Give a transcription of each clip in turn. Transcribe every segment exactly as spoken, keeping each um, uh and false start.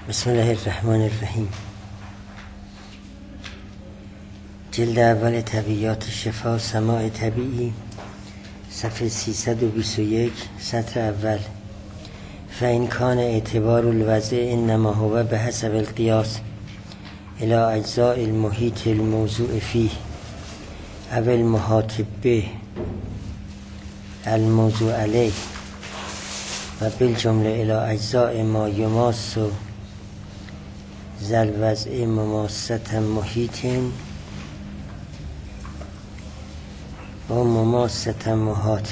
بسم الله الرحمن الرحیم. جلد اول طبیعیات شفا سماع طبیعی، صفحه سیصد و بیست و یک، سطر اول. فإن کان اعتبار الوضع انما هو بحسب القیاس الى اجزاء المحیط الموضوع فيه او المحاط به الموضوع علیه و بالجمله الى اجزاء ما یماس ذا الوضع مماسة محیط و مماسة محاط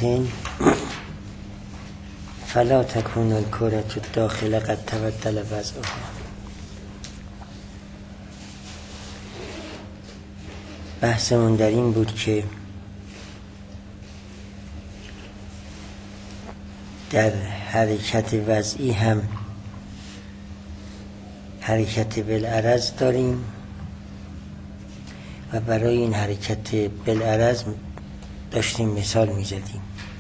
فلا تكون الكرة الداخل قد تبدل وضعها. بحثمون در این بود که در حرکت وضعی هم حرکت بالعرض داریم و برای این حرکت بالعرض داشتیم مثال می زدیم.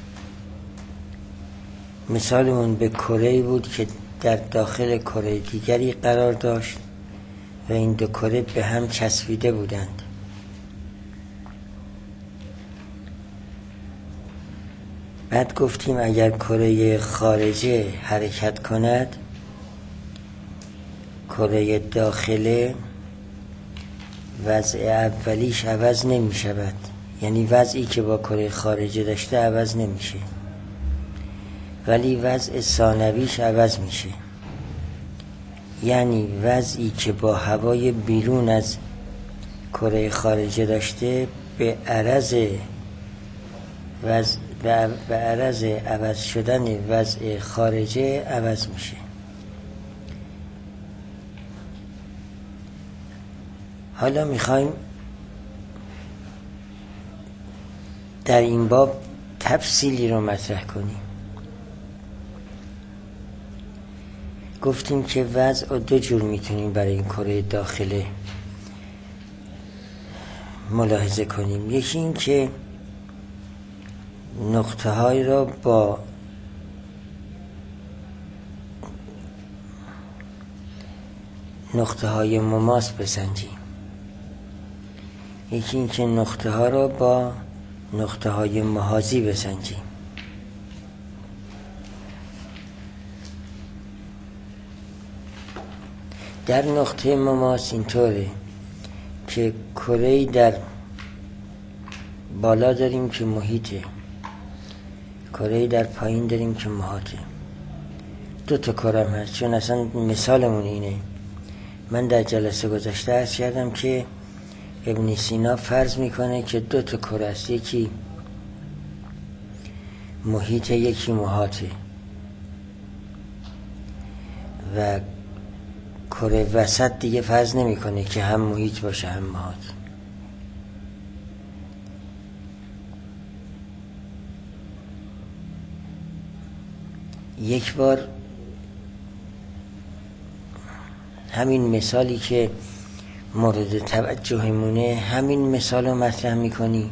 مثالمون به کره‌ای بود که در داخل کره دیگری قرار داشت و این دو کره به هم چسبیده بودند. بعد گفتیم اگر کره خارجه حرکت کند، کره داخله وضع اولیش عوض نمی شود، یعنی وضعی که با کره خارجه داشته عوض نمیشه، ولی وضع ثانویش عوض میشه. یعنی وضعی که با هوای بیرون از کره خارجه داشته به عرض وضع به عرض عوض شدن وضع خارجه عوض میشه. حالا میخوایم در این باب تفصیلی رو مطرح کنیم. گفتیم که وضع رو دو جور میتونیم برای این کره داخله ملاحظه کنیم. یکی این که نقطه های را با نقطه های مماس بسنجیم. یکی این که نقطه ها را با نقطه های محاذی بسنجیم. در نقطه مماس اینطوره که کره‌ای در بالا داریم که محیطه، کره‌ای در پایین داریم که محاطه. دو تا کره هم هست، چون اصلا مثالمون اینه. من در جلسه گذشته عرض کردم که ابن سینا فرض میکنه که دو تا کره است، یکی محیط یکی محاطه و کره وسط دیگه فرض نمیکنه که هم محیط باشه هم محاط. یک بار همین مثالی که مورد توجهمونه، همین مثال رو مطرح میکنی.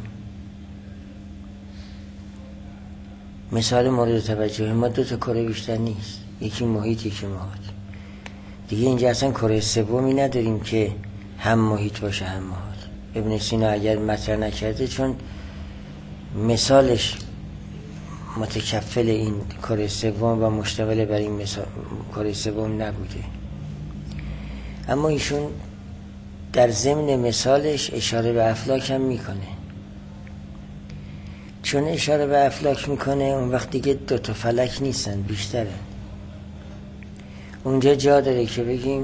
مثال مورد توجه ما دو تا کره بیشتر نیست، یکی محیط یکی محاط. دیگه اینجا اصلا کره سومی نداریم که هم محیط باشه هم محاط. ابن سینا اگر مطرح نکرده، چون مثالش متکفل این کره سوم و مشتمل بر این مثال کره سوم نبوده، اما ایشون در ضمن مثالش اشاره به افلاک هم میکنه. چون اشاره به افلاک میکنه، اون وقت دیگه دو تا فلک نیستن، بیشتره. اونجا جا داره که بگیم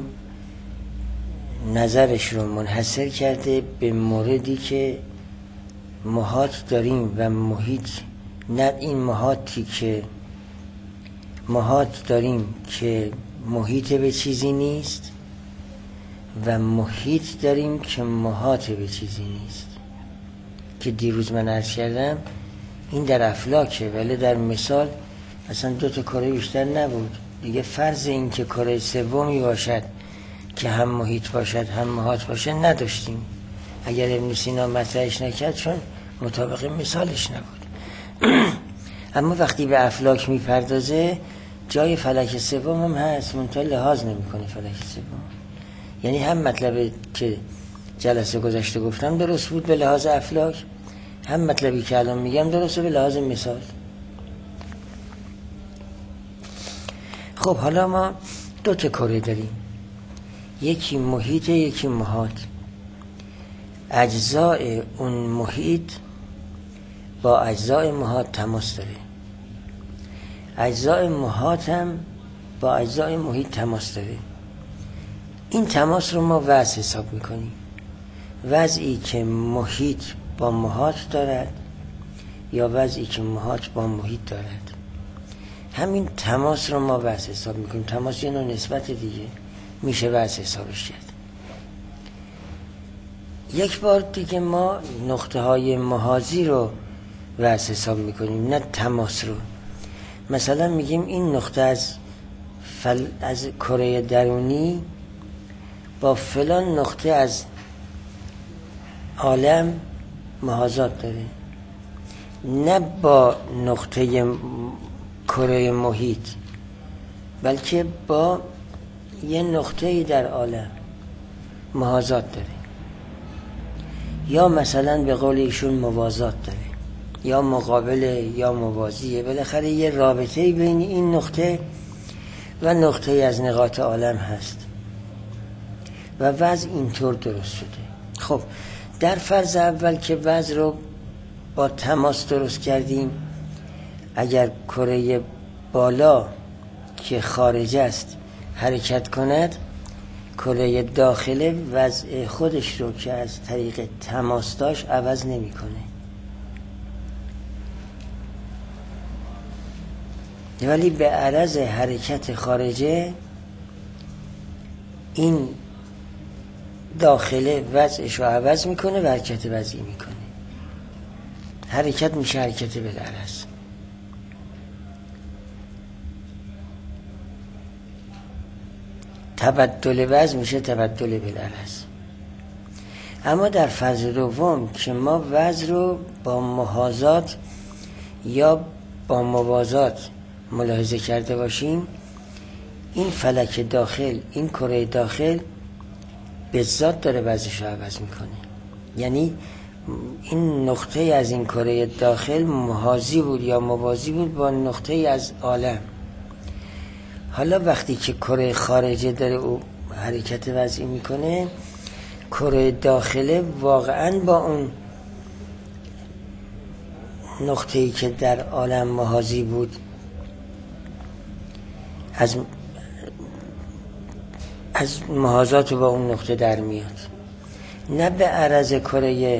نظرش رو منحصر کرده به موردی که محاط داریم و محیط، نه این محاطی که محاط داریم که محیط به چیزی نیست و محیط داریم که محاط به چیزی نیست، که دیروز من عرض کردم این در افلاکه، ولی در مثال اصلا دو تا کره بیشتر نبود. دیگه فرض این که کره سومی باشد که هم محیط باشد هم محاط باشد نداشتیم اگر ابن سینا مطرحش نکرد، چون مطابق مثالش نبود. اما وقتی به افلاک میپردازه جای فلک سوم هم هست، منتها لحاظ نمیکنه فلک سوم. یعنی هم مطلبی که جلسه گذشته گفتم درست بود به لحاظ افلاک، هم مطلبی که الان میگم درسته به لحاظ مثال. خب حالا ما دو تا کره داریم، یکی محیط یکی محاط. اجزای اون محیط با اجزای محاط تماس داره، اجزای محاط هم با اجزای محیط تماس داره. این تماس رو ما وضع حساب میکنیم، وضعی که محیط با محاط دارد یا وضعی که محاط با محیط دارد. همین تماس رو ما وضع حساب میکنیم. تماس یه نوع نسبت دیگه، میشه وضع حسابش کرد. یک بار دیگه ما نقطه های محاذی رو وضع حساب میکنیم، نه تماس رو. مثلا میگیم این نقطه از فل... از کره درونی با فلان نقطه از عالم محاذات داره، نه با نقطه کره محیط، بلکه با یه نقطه در عالم محاذات داره. یا مثلا به قول ایشون موازات داره، یا مقابله یا موازیه. بالاخره یه رابطه بین این نقطه و نقطه از نقاط عالم هست و وضع اینطور درست شده. خب در فرض اول که وضع رو با تماس درست کردیم، اگر کره بالا که خارج است حرکت کند، کره داخله وضع خودش رو که از طریق تماس داشت عوض نمی کنه. ولی به عرض حرکت خارجه این داخله وضعش رو عوض میکنه و حرکت وضعی میکنه. حرکت میشه حرکت بالعرض. تبدل وضع میشه تبدل بالعرض. اما در فرض دوم که ما وضع رو با محاذات یا با موازات ملاحظه کرده باشیم، این فلک داخل، این کره داخل به ذات داره وضعش رو عوض میکنه. یعنی این نقطه از این کره داخل محاذی بود یا موازی بود با نقطه از عالم. حالا وقتی که کره خارجه داره او حرکت وضعی میکنه، کره داخله واقعا با اون نقطه‌ای که در عالم محاذی بود از از محاذات با اون نقطه در میاد، نه به عرض کره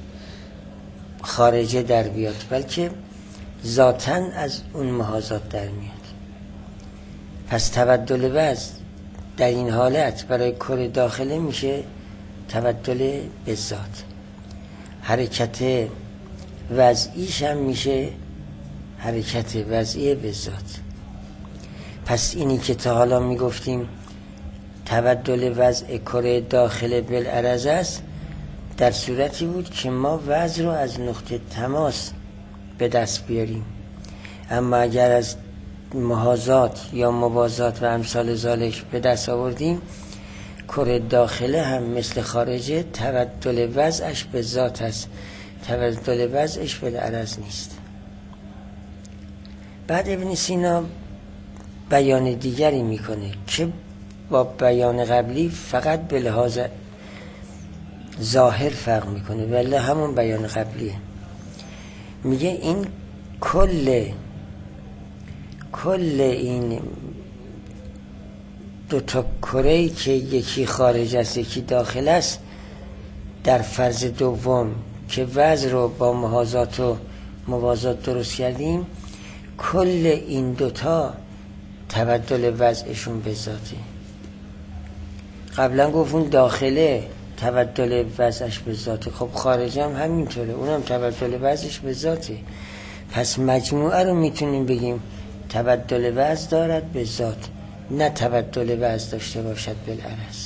خارجه در بیاد، بلکه ذاتاً از اون محاذات در میاد. پس تبدل وضع در این حالت برای کره داخله میشه تبدل به ذات. حرکت وضعیش هم میشه حرکت وضعی به ذات. پس اینی که تا حالا میگفتیم تبدل وضع کره داخله بالعرض است، در صورتی بود که ما وضع رو از نقطه تماس به دست بیاریم. اما اگر از محاذات یا موازات و امثال ذالک به دست آوردیم، کره داخله هم مثل خارجه تبدل وضعش به ذات است، تبدل وضعش بالعرض نیست. بعد ابن سینا بیان دیگری میکنه که با بیان قبلی فقط به لحاظ ظاهر فرق میکنه، ولی همون بیان قبلیه. میگه این کل کل این دو تا کره‌ای که یکی خارج است یکی داخل است، در فرض دوم که وضع رو با محاذات و موازات درست کردیم، کل این دوتا تبدل وضعشون به ذاته. قبلا گفتون داخله تبدل وضعش به ذاته، خب خارج هم همینطوره، اونم تبدل وضعش به ذاته. پس مجموعه رو میتونیم بگیم تبدل وضع دارد به ذات، نه تبدل وضع داشته باشد بالعرض.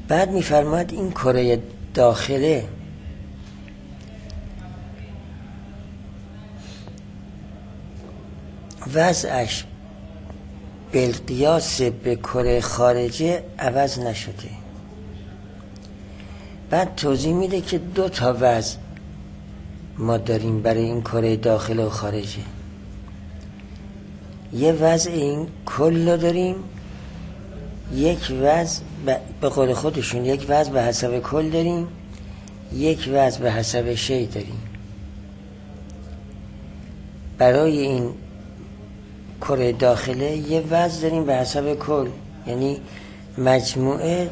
بعد میفرماد این کره داخله وضعش بالقیاس به کره خارجه عوض نشده. بعد توضیح میده که دو تا وضع ما داریم برای این کره داخله و خارجه. یه وضع این کل رو داریم، یک وضع به قول خودشون یک وضع به حسب کل داریم، یک وضع به حسب شی داریم. برای این کره داخله یه وضع داریم به حسب کل، یعنی مجموعه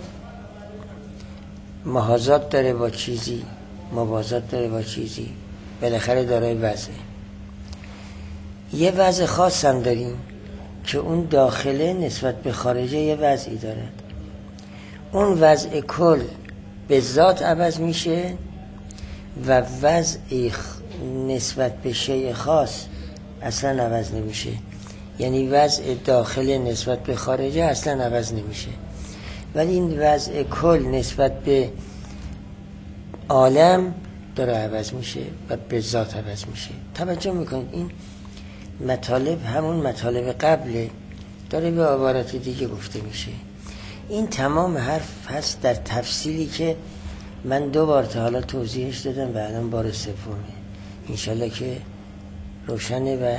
محاذات داره با چیزی، موازات داره با چیزی، بالاخره دارای وضعه. یه وضع خاص هم داریم که اون داخله نسبت به خارجه یه وضعی دارد. اون وضع کل به ذات عوض میشه و وضع نسبت به شیء خاص اصلا عوض نمیشه. یعنی وضع داخله نسبت به خارجه اصلا عوض نمیشه، ولی این وضع کل نسبت به عالم داره عوض میشه و به ذات عوض میشه. توجه میکنید این مطالب همون مطالب قبله، داره به عبارت دیگه گفته میشه. این تمام حرف هست در تفصیلی که من دو بار تا حالا توضیحش دادم و الان بار سومه. انشالله که روشنه و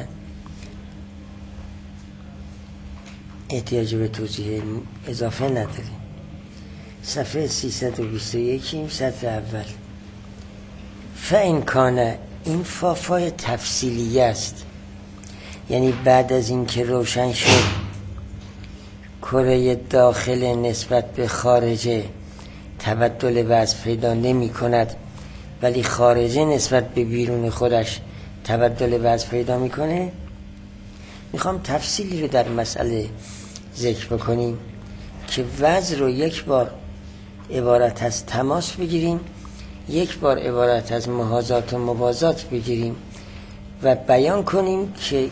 احتیاج به توضیح اضافه نداریم. صفحه سیصد و بیست و یک سطر اول. فإن کان، این فافای تفصیلی است، یعنی بعد از این که روشن شد کره داخل نسبت به خارجه تبدل وضع پیدا نمی کند، ولی خارجه نسبت به بیرون خودش تبدل وضع پیدا می کنه. میخوام تفصیلی رو در مسئله ذکر بکنیم که وضع رو یک بار عبارت از تماس بگیریم، یک بار عبارت از محاذات و موازات بگیریم و بیان کنیم که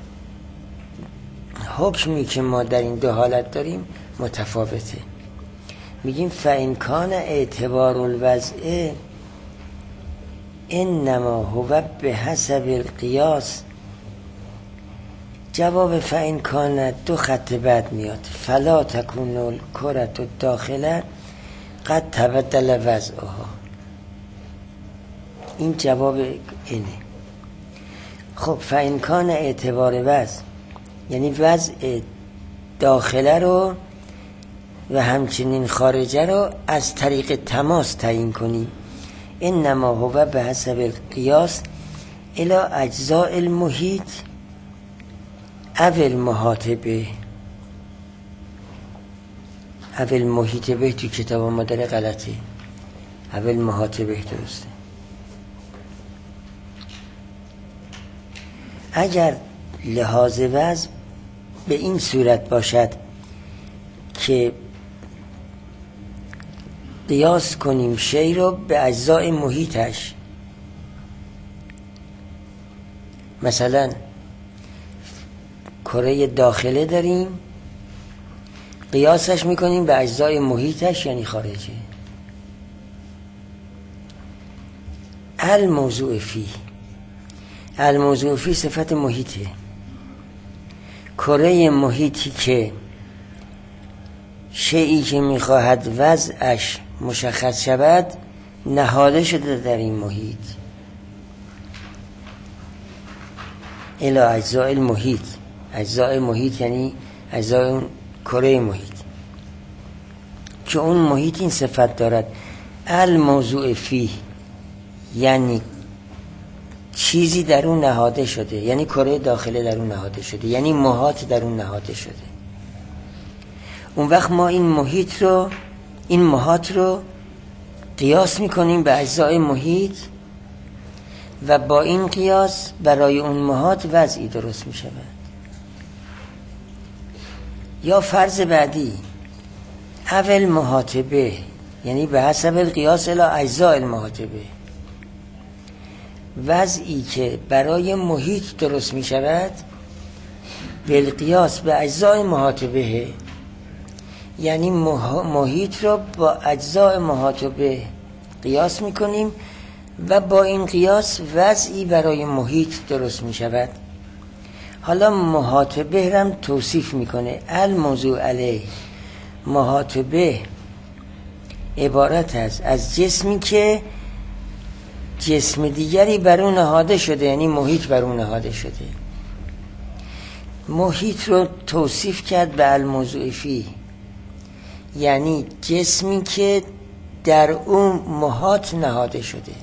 حکمی که ما در این دو حالت داریم متفاوته. میگیم فإن کان اعتبار الوضع انما هو به حسب القیاس. جواب فإن کان دو خط بعد میاد. فلا تکون الکرة الداخله قد تبدل وضعها. این جواب اینه. خب فإن کان اعتبار وضع، یعنی وضع داخله رو و همچنین خارجه رو از طریق تماس تعیین کنیم. انما هو به حسب القیاس الی اجزاء المحیط اول محاط به. اول محیط به تو کتاب ما داره غلطه، اول محاط به درسته. اگر لحاظ وضع به این صورت باشد که قیاس کنیم شی رو به اجزای محیطش، مثلا کره داخله داریم قیاسش میکنیم به اجزای محیطش یعنی خارجه. الموضوع فی، الموضوع فی صفت محیطه. کره محیطی که شیئی که میخواهد وضعش مشخص شود نهاده شده در این محیط. الی اجزاء المحیط، اجزاء محیط یعنی اجزاء اون کره محیط که اون محیط این صفت دارد. الموضوع فی یعنی چیزی در اون نهاده شده، یعنی کره داخله در اون نهاده شده، یعنی محاط در اون نهاده شده. اون وقت ما این محیط رو، این محاط رو قیاس میکنیم به اجزای محیط و با این قیاس برای اون محاط وضعی درست میشود. یا فرض بعدی اول محاط به، یعنی به حسب القیاس الی اجزاء المحاط به، وضعی که برای محیط درست می شود بالقیاس به اجزای محاط به، یعنی محیط رو با اجزای محاطه قیاس میکنیم و با این قیاس وضعی برای محیط درست میشود. حالا محاطه هم توصیف میکنه. الموضوع علیه، محاطه عبارت است از جسمی که جسم دیگری بر اون نهاده شده، یعنی محیط بر اون نهاده شده. محیط رو توصیف کرد به الموضوع فی، یعنی جسمی که در اون محاط نهاده شده.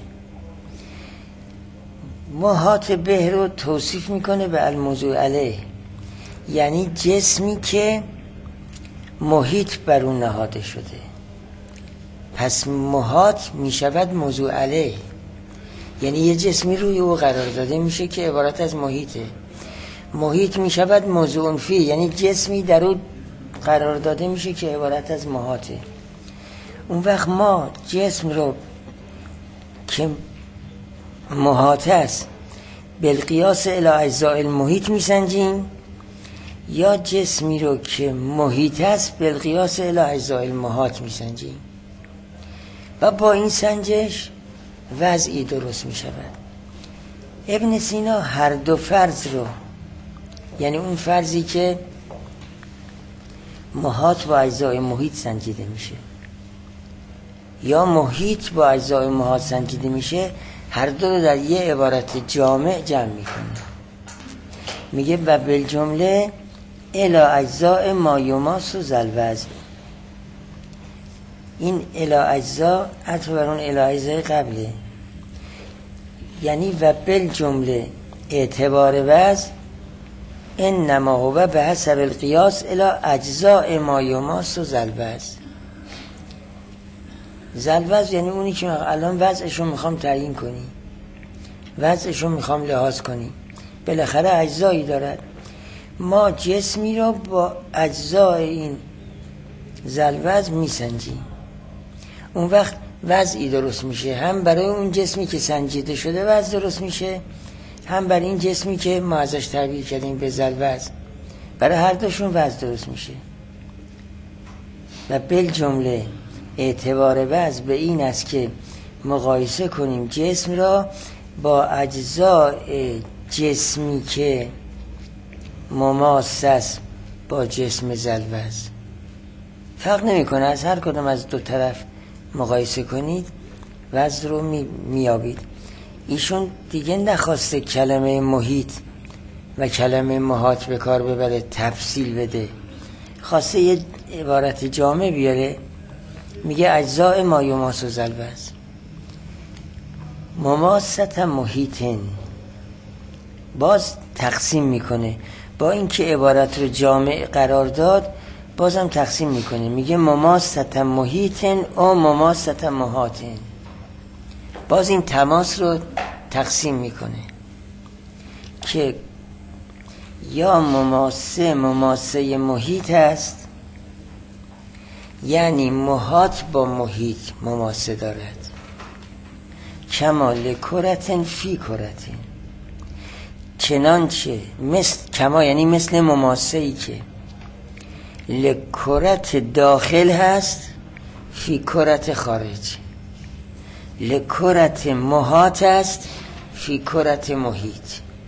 محاط به رو توصیف میکنه به الموضوع علیه، یعنی جسمی که محیط بر اون نهاده شده. پس محاط میشود موضوع علیه، یعنی یه جسمی روی او قرار داده میشه که عبارت از محیطه. محیط میشود موضوع فی، یعنی جسمی در او قرار داده میشه که عبارت از محاطه. اون وقت ما جسم رو که محاطه است بالقیاس الی اجزاء المحیط میسنجیم، یا جسمی رو که محیط است بالقیاس الی اجزاء المحاط میسنجیم و با این سنجش وضعی درست میشود. ابن سینا هر دو فرض رو، یعنی اون فرضی که محاط با اجزای محیط سنجیده میشه یا محیط با اجزای محاط سنجیده میشه، هر دو رو در یه عبارت جامع جمع میکنه. میگه و بالجمله الی اجزاء ما یماس و ذلوزن. این الی اجزا عطف بر اون الی اجزای قبله، یعنی و بالجمله اعتبار وزن انما هو به حسب القیاس الی اجزاء ما یماس و ذلوزن. ذلوزن یعنی اونی که الان وضعشو میخوام تعیین کنی، وضعشو میخوام لحاظ کنی، بالاخره اجزایی دارد. ما جسمی رو با اجزای این ذلوزن میسنجیم، اون وقت وضعی درست میشه. هم برای اون جسمی که سنجیده شده وضع درست میشه، هم برای این جسمی که ما ازش تعبیر کردیم به ذلوزن، برای هر دوشون وضع درست میشه. و بالجمله اعتبار وضع به این است که مقایسه کنیم جسم را با اجزای جسمی که مماس است با جسم ذلوزن. فرق نمیکنه، از هر کدام از دو طرف مقایسه کنید وضع رو می میابید. ایشون دیگه نخواسته کلمه محیط و کلمه محاط به کار ببره، تفصیل بده، خواسته یه عبارت جامع بیاره. میگه اجزاء ما یماس و ذلوزن مماست محیطن. باز تقسیم میکنه، با اینکه عبارت رو جامع قرار داد بازم تقسیم میکنه. میگه مماست محیطن او مماست محاطن. باز این تماس رو تقسیم میکنه که یا مماسه مماسه محیط است، یعنی محاط با محیط مماسه دارد، کما لکرتن فی کرتن، چنانچه مثل کما یعنی مثل مماسه ای که لکرت داخل هست فی کرت خارج، لکرت محاط است فی کرت محیط.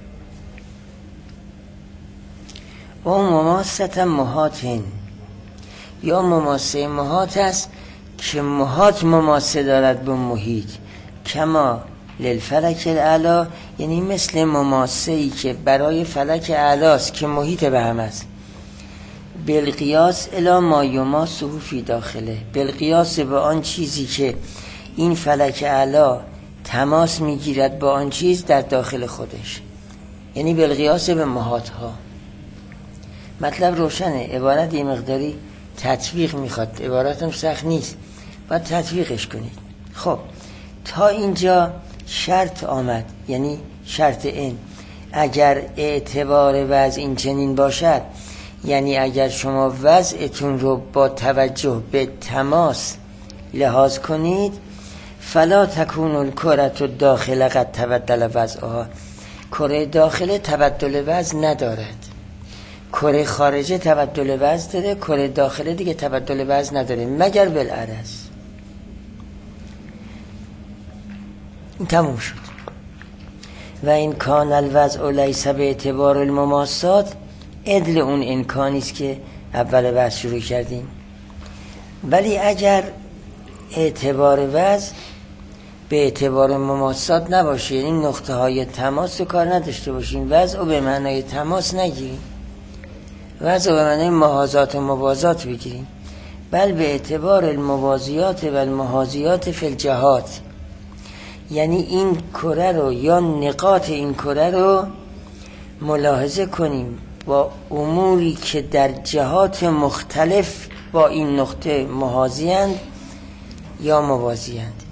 و مماست محاطن، یا مماسه محاط است که محاط مماسه دارد به محیط، کما للفلک الاعلی، یعنی مثل مماسه ای که برای فلک اعلی است که محیط به هم است، بالقیاس الی ما یماسه فی داخله، بالقیاس به آن چیزی که این فلک اعلی تماس میگیرد با آن چیز در داخل خودش، یعنی بالقیاس به محاط ها. مطلب روشنه، عبارت یه مقداری تطبیق میخواد، عبارتم سخت نیست، باید تطبیقش کنید. خب تا اینجا شرط آمد، یعنی شرط این اگر اعتبار وضع این چنین باشد، یعنی اگر شما وضعتون رو با توجه به تماس لحاظ کنید، فلا تکون الکرة الداخل قد تبدل وضعها، کره داخل تبدل وضع ندارد. کره خارجه تبدل وزن داره، کره داخله دیگه تبدل وزن نداره مگر بالعرض. این تموم شد. و این کان الوضع لیس به اعتبار المماسات، عدل اون امکانی است که اول بحث شروع کردیم. ولی اگر اعتبار وضع به اعتبار مماسات نباشه، یعنی نقطه های تماس رو کار نداشته باشیم، وضع رو به معنای تماس نگیریم، وضع رو به معنای محاذات و موازات بگیریم، بل به اعتبار الموازیات و المحاذیات فی الجهات، یعنی این کره رو یا نقاط این کره رو ملاحظه کنیم با اموری که در جهات مختلف با این نقطه محاذی‌اند یا موازی‌اند.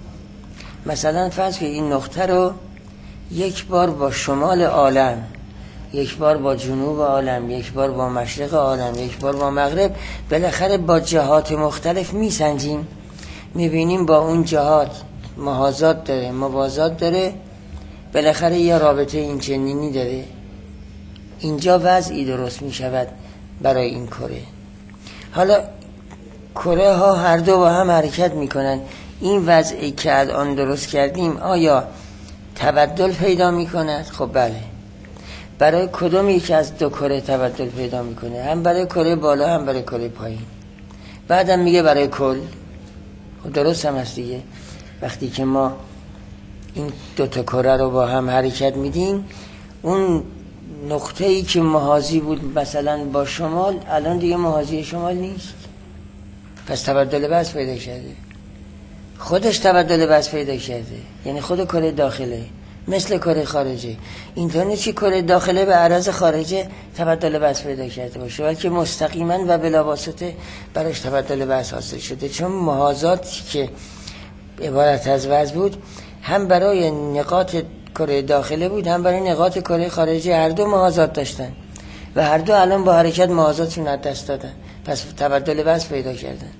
مثلا فرض کنید این نقطه رو یک بار با شمال عالم، یک بار با جنوب عالم، یک بار با مشرق عالم، یک بار با مغرب، بالاخره با جهات مختلف میسنجیم، میبینیم با اون جهات محاذات داره، موازات داره، بالاخره یه رابطه این چنینی داره. اینجا وضعی درست میشود برای این کره. حالا کره ها هر دو با هم حرکت میکنن، این وضعی که الان درست کردیم آیا تبدل پیدا میکند؟ خب بله. برای کدوم یکی از دو کره تبدل پیدا میکنه؟ هم برای کره بالا هم برای کره پایین. بعدم میگه برای کل. خب درست هم هست دیگه. وقتی که ما این دو تا کره رو با هم حرکت میدیم، اون نقطه ای که محاذی بود مثلا با شمال الان دیگه محاذی شمال نیست، پس تبدل وضع پیدا کرده، خودش تبدل وضع پیدا کرده، یعنی خود کره داخله مثل کره خارجه. اینطور نیست که کره داخله به عرض خارجه تبدل وضع پیدا کرده باشه، بلکه مستقیما و بلا واسطه براش تبدل وضع حاصل شده، چون محاذاتی که عبارت از وضع بود هم برای نقاط کره داخله بود هم برای نقاط کره خارجه، هر دو محاذات داشتن و هر دو الان با حرکت محاذاتشون از دست دادن، پس تبدل وضع پیدا کردن.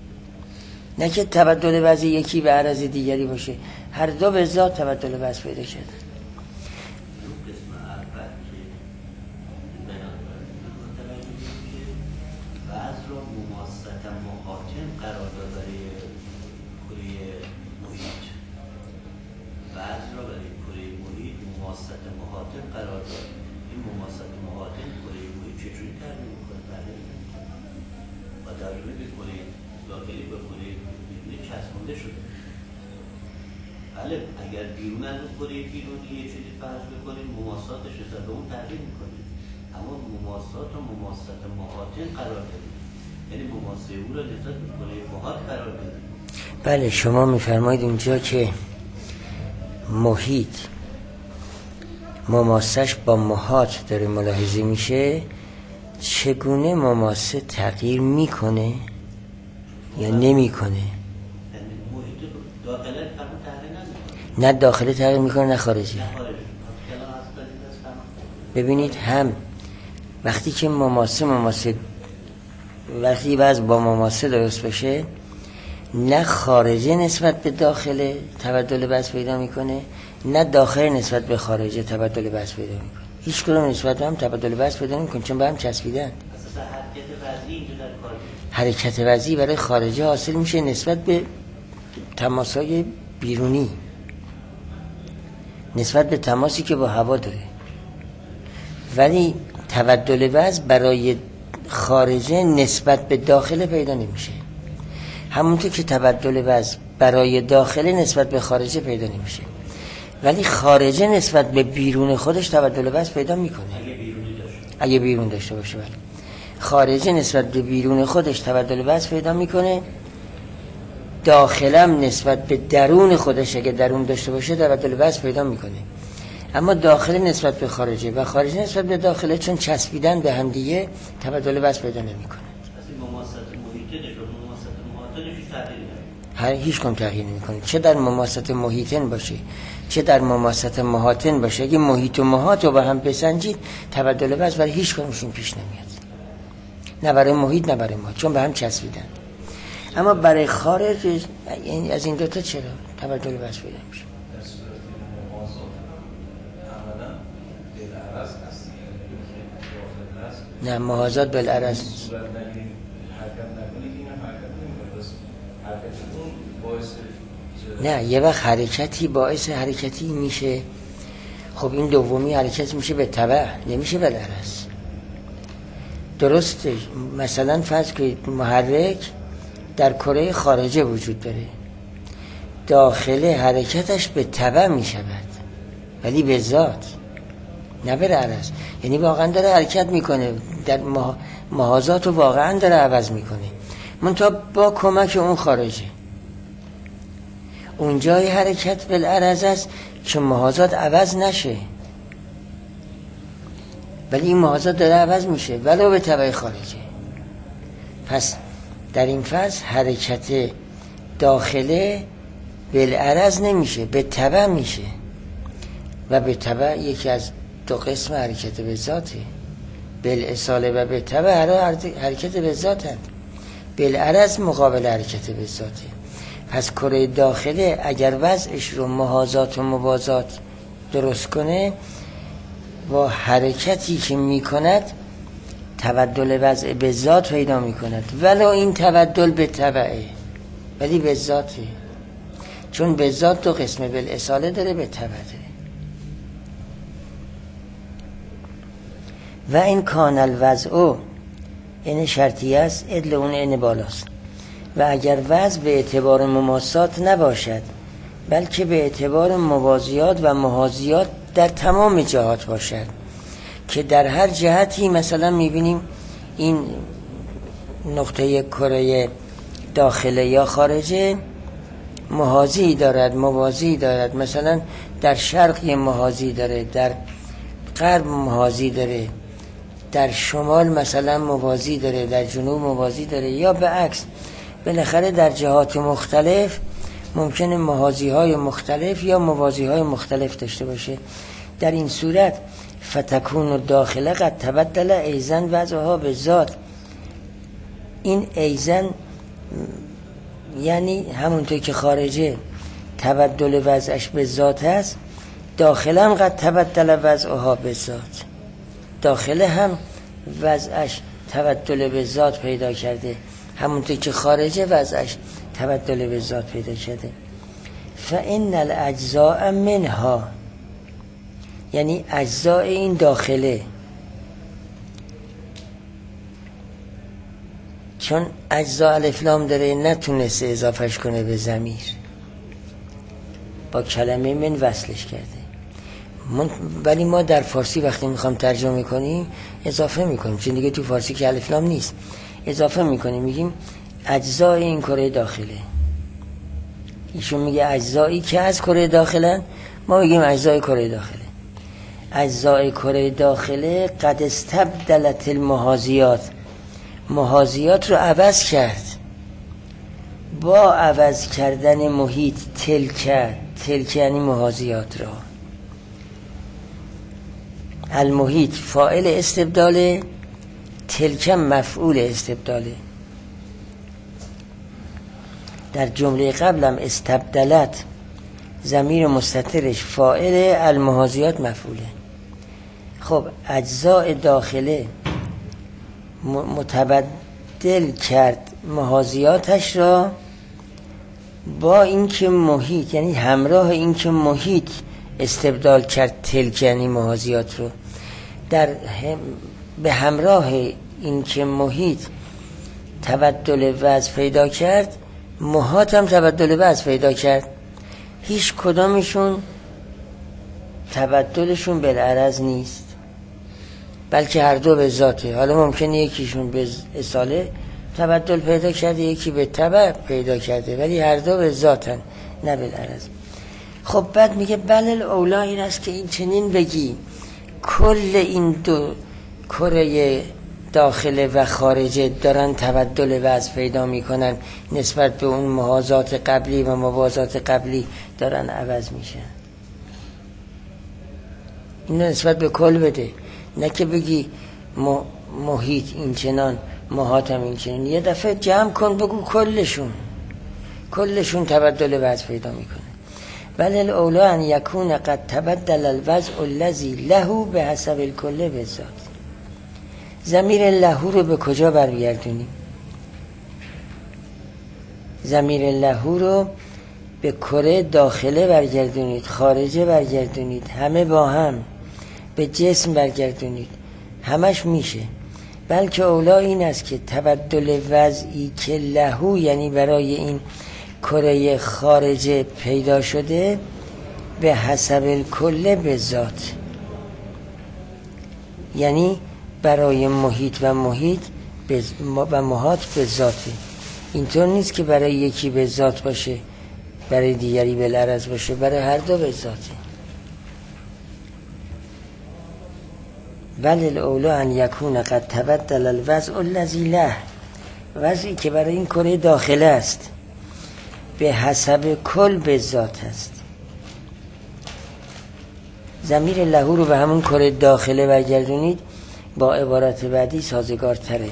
نه که تبدل وضع یکی به عرض دیگری باشه، هر دو به ذات تبدل وضع پیدا کردن. بله اگر بیرون از اون کره بیرونی یه چیزی فرض بکنیم مماساتش حساب به اون تغییر میکنیم، اما مماسات و مماسات محاطن قرار دادیم، یعنی مماسه او را نسبت به کره محاط قرار دادیم. بله شما میفرمایید اونجا که محیط مماسش با محاط داره ملاحظه میشه، چگونه مماسه تغییر میکنه یا نمیکنه؟ نه داخلی تغییر میکنه نه خارجی. ببینید هم وقتی که مماسه مماسه وقتی وضع با مماسه درست بشه، نه خارجه نسبت به داخل تبدل وضع پیدا میکنه نه داخل نسبت به خارجه تبدل وضع پیدا میکنه. هیچ کدوم نسبت به هم تبدل وضع پیدا نمیکنه، چون به هم چسبیدن. حرکت وضعی برای خارجه حاصل میشه نسبت به تماسای بیرونی، نسبت به تماسی که با هوا داره، ولی تبدل وضع برای خارجه نسبت به داخل پیدا نمیشه، همونطور که تبدل وضع برای داخل نسبت به خارجه پیدا نمیشه، ولی خارجه نسبت به بیرون خودش تبدل وضع پیدا میکنه اگه بیرون داشته باشه. ولی خارجه نسبت به بیرون خودش تبدل وضع پیدا میکنه، داخلم نسبت به درون خودش اگه درون داشته باشه تبدل وضع پیدا میکنه، اما داخل نسبت به خارجه و خارجه نسبت به داخله چون چسبیدن به هم دیگه تبدل وضع پیدا نمیکنه. هر هیچ کم تغییر نمیکنه، چه در مماست محیطن باشه چه در مماست محاطن باشه. اگه محیط و محاط رو با هم بسنجید تبدل وضع برای هیچ کمشون پیش نمیاد، نه برای محیط نه برای محاط، چون به هم چسبیدن. اما برای خارج یعنی از این دوتا چرا تبدل وضع پیدا میشه؟ نه محاذات بالعرض نه، یه وقت حرکتی باعث حرکتی میشه. خب این دومی حرکت میشه به تبع، نمیشه بالعرض. درسته. مثلا فرض کنید محرک در کره خارجه وجود داره، داخل حرکتش به تبع میشود ولی به ذات، نه بالعرض. یعنی واقعا داره حرکت میکنه، در محاذات رو واقعا داره عوض میکنه، منتها با کمک اون خارجه. اونجای حرکت بالعرض است که محاذات عوض نشه، ولی این محاذات داره عوض میشه ولو به تبع خارجه. پس در این فصل حرکت داخله بالعرض نمیشه، به تبع میشه، و به تبع یکی از دو قسم حرکت به ذاته، بالاصاله و به تبع حرکت به ذاته، بالعرض مقابل حرکت به ذاته. پس کره داخله اگر وضعش رو محاذات و موازات درست کنه، با حرکتی که میکند تبدل وضع به ذات پیدا میکند، ولو این تبدل به تبعه ولی به ذاته، چون به ذات دو قسمه، بالاصاله داره به تبع داره. و این کان الوضع، این شرطی است، ادل اون این بالاست. و اگر وضع به اعتبار مماسات نباشد بلکه به اعتبار موازیات و محاذیات در تمام جهات باشد، که در هر جهتی مثلا میبینیم این نقطه کره داخله یا خارجه محاذی دارد، موازی دارد، مثلا در شرق محاذی داره، در غرب محاذی داره، در شمال مثلا موازی داره، در جنوب موازی داره، یا به عکس. بالاخره در جهات مختلف ممکنه محاذی های مختلف یا موازی های مختلف داشته باشه. در این صورت فتکون داخله قد تبدل ایزن وضعها به ذات. این ایزن یعنی همونطور که خارجه تبدل وضعش به ذات هست، داخله هم قد تبدل وضعها به ذات، داخله هم وضعش تبدل به ذات پیدا کرده، همونطور که خارجه وضعش تبدل به ذات پیدا کرده. فإن الاجزاء منها، یعنی اجزاء این داخله، چون اجزاء الف لام داره نتونسته اضافهش کنه به ضمیر، با کلمه من وصلش کرده. من ولی ما در فارسی وقتی میخوام ترجمه کنیم اضافه میکنیم، چون دیگه تو فارسی که الف لام نیست، اضافه میکنیم، میگیم اجزاء این کره داخله. ایشون میگه اجزایی که از کره داخلن، ما میگیم اجزای کره داخله. اجزای کره داخله قد استبدلت المحاذیات، محاذیات رو عوض کرد با عوض کردن محیط. تلک، تلک یعنی محاذیات را. المحیط فاعل استبداله، تلک مفعول استبداله. در جمله قبلم استبدلت ضمیر مستترش فاعل، المحاذیات مفعوله. خب اجزاء داخله متبدل کرد محاذیاتش را با اینکه محیط، یعنی همراه اینکه محیط استبدال کرد تلک یعنی محاذیات رو، در هم به همراه اینکه محیط تبدل وضع پیدا کرد، محاط هم تبدل وضع پیدا کرد. هیچ کدامشون تبدلشون بالعرض نیست، بلکه هر دو به ذاته. حالا ممکنه یکیشون به اصاله تبدل پیدا کرده، یکی به تبع پیدا کرده، ولی هر دو به ذاتن نه بالعرض. خب بعد میگه بل اولا این است که این چنین بگی کل این دو کره داخله و خارجه دارن تبدل وضع پیدا میکنن، نسبت به اون محاذات قبلی و موازات قبلی دارن عوض میشن. اینو نسبت به کل بده، نه که بگی محیط این چنان محاطم این چنان. یه دفعه جمع کن بگو کلشون کلشون تبدل وضع پیدا میکنه. بل الاولا ان یکون قد تبدل الوضع الذی له به حسب الکل به ذات. ضمیر لهو رو به کجا برگردونیم؟ ضمیر لهو رو به کره داخله برگردونید، خارجه برگردونید، همه با هم، به جسم برگردونید، همش میشه. بلکه اولا این است که تبدل وضعی که لهو یعنی برای این کره خارجه پیدا شده به حسب الکل به ذات، یعنی برای محیط و محیط و محاط به ذاته. اینطور نیست که برای یکی به ذات باشه برای دیگری به العرض باشه، برای هر دو به ذاته. ولی الاولا ان یکون قد تبدل الوضع الذی له، وضعی که برای این کره داخله است به حسب کل به ذات است. ضمیر لهو رو به همون کره داخله برگردونید، با عبارت بعدی سازگار تره.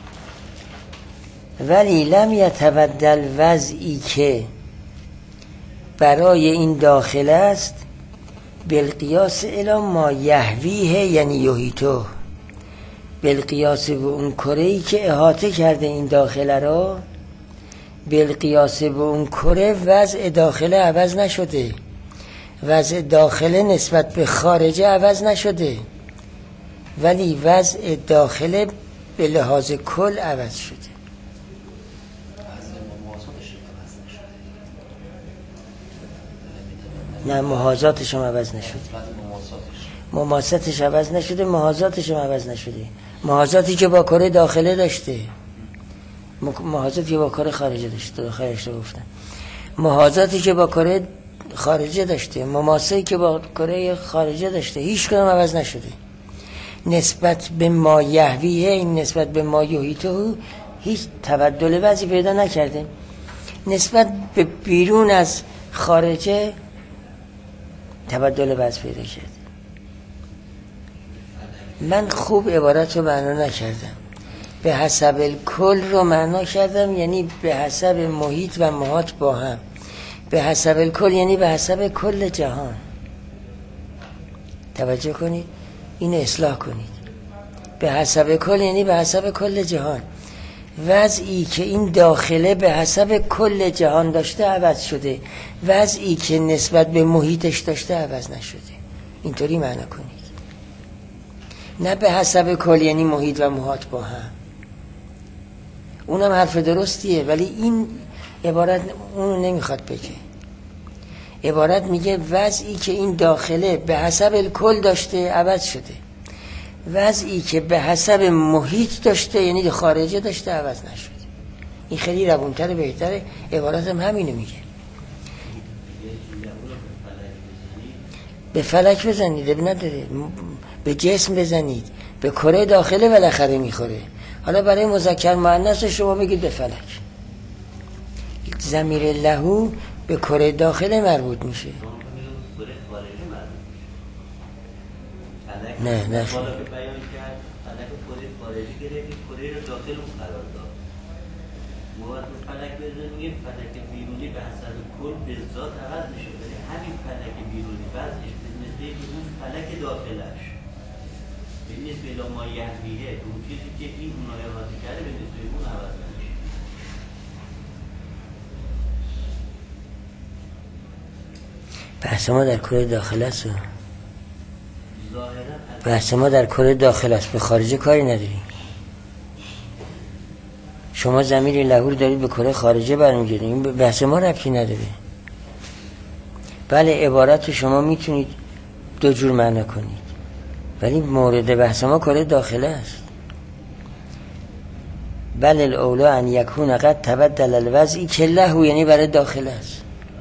ولی لم یتبدل وضعی که برای این داخله است بالقیاس الی ما یحویه یعنی یحیطه، بالقیاس به اون کره‌ای که احاطه کرده این داخله را، بالقیاس به اون کره وضع داخله عوض نشده، وضع داخله نسبت به خارجه عوض نشده، ولی وضع داخله به لحاظ کل عوض شده. نه محاذاتش هم عوض نشده، مماساتش عوض نشده، محاذاتش هم عوض نشده. محاذاتی که با کره داخله داشته، محاذاتی که با کره خارجه داشته، داخلش رو گفتن، محاذاتی که با کره خارجه داشته، مماساتی که با کره خارجه داشته، هیچ کدام عوض نشده. نسبت به ما یحویه، این نسبت به ما یحیطه هیچ تبدل وضعی پیدا نکرده. نسبت به بیرون از خارجه تبدل وضع پیدا کرده. من خوب عبارت رو معنا نکردم، به حسب الکل رو معنا کردم، یعنی به حسب محیط و محاط با هم. به حسب الکل یعنی به حسب کل جهان. توجه کنید، این اصلاح کنید. به حسب کل یعنی به حسب کل جهان. وضعی که این داخله به حسب کل جهان داشته عوض شده، وضعی که نسبت به محیطش داشته عوض نشده. اینطوری معنا کنید، نه به حسب کل یعنی محیط و محاط با هم. اونم حرف درستیه، ولی این عبارت اونو نمیخواد بگه. عبارت میگه وضعی که این داخله به حسب الکل داشته عوض شده، وضعی که به حسب محیط داشته یعنی خارجه داشته عوض نشده. این خیلی روونتره، بهتره. عبارت هم همینو میگه. به فلک بزنید، اب نداره، به جسم بزنید، به کره داخله بالاخره میخوره. حالا برای مذکر مؤنث شما بگید به فلک. ضمیر لهو به کره داخله مربوط میشه. نه نه بالا که بیان کرد فلک کره خارجی گرفت، کره رو داخل اون قرار داد. موقع فلک بزنیم فلک بیرونی به حسب کل به ذات عوض میشه، ولی همین فلک بیرونی وضعش به نسبت به اون فلک داخلش به نسبت به ما یحویه، اون چیزی که این اونها احاطه کرده به نسبت اون عوض نمیشه. بحث ما در کره داخل است، بحث ما در کره داخل است، به خارجه کاری نداریم. شما ضمیر لهو دارید به کره خارجه برمیگردید، این بحث ما ربطی نداره. بله عبارت شما میتونید دو جور معنا کنید، ولی مورد بحث ما کره داخله است. بله الاولا ان یکون قد تبدل الوضعی که لهو یعنی برای داخله است.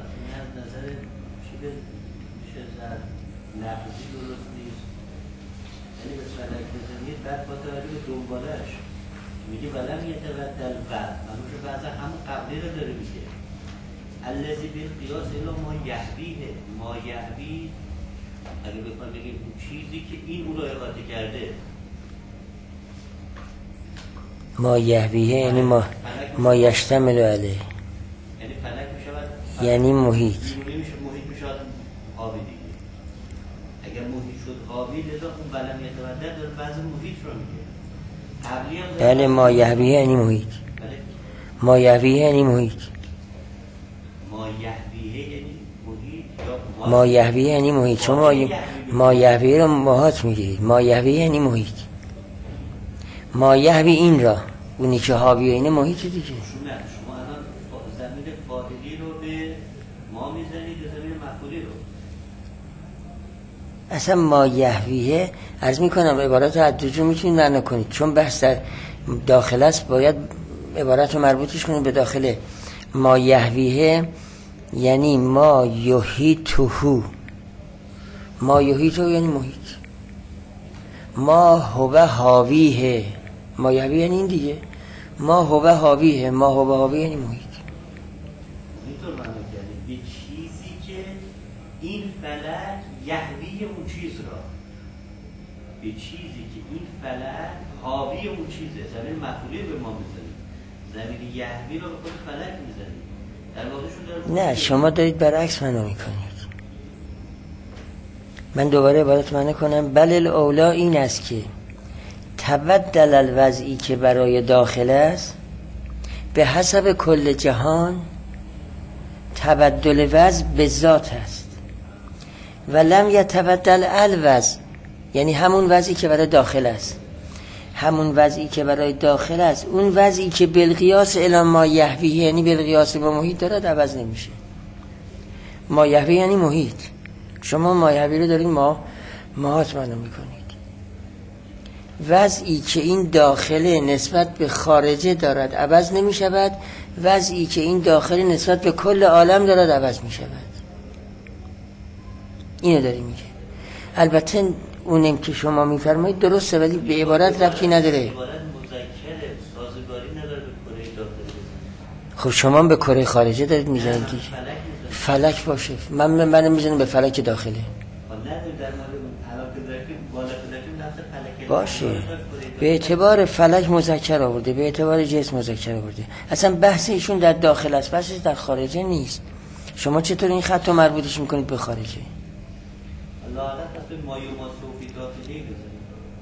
میگه ولم یتبدل بعد، منوش بعض همون قبلی رو داره میگه الذی بالقیاس الی ما یحویه. ما یحوی اگه بخوام بگیم اون چیزی که این اون رو احاطه کرده. ما یحویه یعنی ما ما یشتمل علیه، یعنی فلک میشود یعنی محیط. بیرونی میشه، محیط میشود حاوی دیگه. اگر محیط شد حاوی، لذا اون ولم یتبدل داره بعض محیط رو میگه. بله مایحویه یعنی محیط. مایحویه یعنی محیط. مایحویه یعنی محیط. مایحویه یعنی محیط. شما مایحویه رو ماهات میگیرید. مایحویه یعنی محیط. مایحوی این را اونی که حاوی اینه محیط دیگه. شما الان زمین فاعلی رو به ما میزنید یا زمین مفعولی رو؟ اصلا مایحویه عرض میکنم عبارت رو از دو جو میتونید معنا کنید، چون بحث در داخل است باید عبارت رو مربوطش کنید به داخله. مایحویه یعنی ما یحیطه. ما یحیطه یعنی محیط. ما هو حاویه. مایحویه یعنی این دیگه. ما هو حاویه. ما هو حاویه یعنی محیط. اینطور معنا کردیم به چیزی که این فلک یحوی اون چیز را، به چیزی که این فلک حاوی اون چیزه. زمین مفعولی به ما میزنیم، زمین یحوی رو به خود فلک میزنیم. در واقعشون داره. نه شما دارید برعکس معنا میکنید. من دوباره عبارت معنا کنم. بل الاولا این است که تبدل الوضعی که برای داخل است به حسب کل جهان تبدل وضع به ذات است و لم یتبدل الوضع، یعنی همون وضعی که برای داخل است، همون وضعی که برای داخل است، اون وضعی که بالقیاس الی ما یحوی یعنی بالقیاس با محیط دارد عوض نمیشه. ما یحوی یعنی محیط. شما ما یحوی رو دارید ما ماهات معنا میکنید. وضعی که این داخله نسبت به خارجه دارد عوض نمی شود، وضعی که این داخله نسبت به کل عالم دارد عوض می شود. اینو داری میگه. البته اونم که شما میفرمایید درسته ولی به عبارت ربطی نداره. عبارت مذکره، سازگاری نداره به کره داخلی. خب شما به کره خارجه دارید میزنید دیگه. فلک باشه. من من میزنم به فلک داخله. باشه. به اعتبار فلک مذکر آورده، به اعتبار جسم مذکر آورده. اصلا بحث ایشون در داخل است، بحثش در خارجه نیست. شما چطور این خط رو مربوطش میکنید به خارجه؟ الله اعلم پس به مایه و مصروفی داخلی بزنید.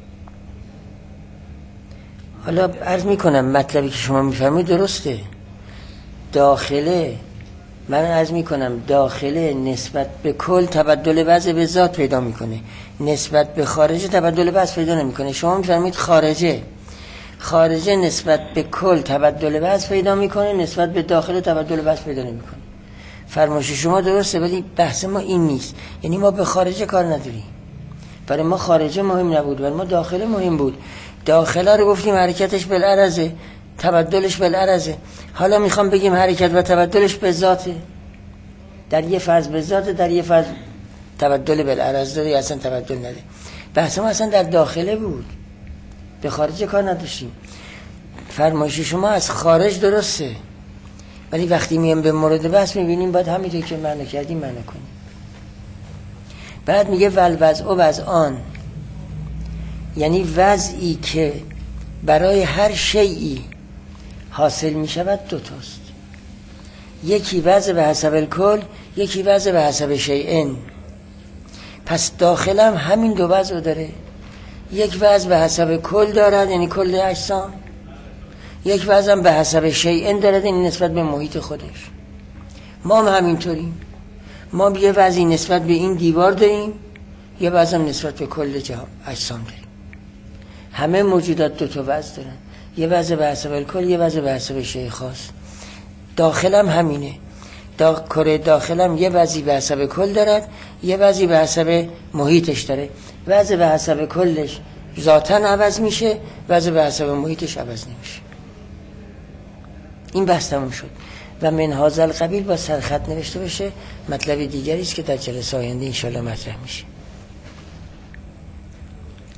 حالا عرض میکنم مطلبی که شما میفرمایید درسته. داخله، من عرض میکنم داخله نسبت به کل تبدل وضع به ذات پیدا میکنه، نسبت به خارجه تبدل وضع پیدا نمیکنه. شما میفرمایید خارجه، خارجه نسبت به کل تبدل وضع پیدا میکنه، نسبت به داخل تبدل وضع پیدا نمیکنه. فرمایش شما درسته ولی بحث ما این نیست. یعنی ما به خارجه کار نداریم. برای ما خارجه مهم نبود، برای ما داخله مهم بود. داخله رو گفتیم حرکتش بالعرضه، تبدلش بالعرضه. حالا میخوام بگیم حرکت و تبدلش به ذاته. در یه فرض به ذاته، در یه فرض تبدل بالعرض داره یا اصلا تبدل نداره. بحث ما اصلا در داخله بود، به خارجه کار نداشتیم. فرمایش شما از خارج درسته ولی وقتی میام به مورد بحث میبینیم باید همینطور که معنی کردیم معنی کنیم. بعد میگه والوضع و وضعان، یعنی وضعی که برای هر شیئی حاصل میشود دو تاست. یکی وضع به حسب الکل، یکی وضع به حسب شیئن. پس داخلم همین دو وضع داره. یک وضع به حسب کل دارد یعنی کل اجسام، یک وضع به حسب شیئن دارد یعنی نسبت به محیط خودش. ما هم همینطوریم. ما یه وضعی نسبت به این دیوار داریم، یه وضع نسبت به کل جهان اجسام داریم. همه موجودات دو تا وضع دارن، یه وضع به حسب الکل، یه وضع به حسب شیء خاص. داخلم همینه. دا کره داخلم یه وضعی به حسب کل دارد، یه وضعی به حسب محیطش داره. وضع به حسب کلش ذاتاً عوض میشه، وضع به حسب محیطش عوض نمیشه. این بحث تموم شد و من هذا القبیل با سرخط نوشته بشه. مطلب دیگری است که در جلسه آینده ان شاء الله مطرح میشه.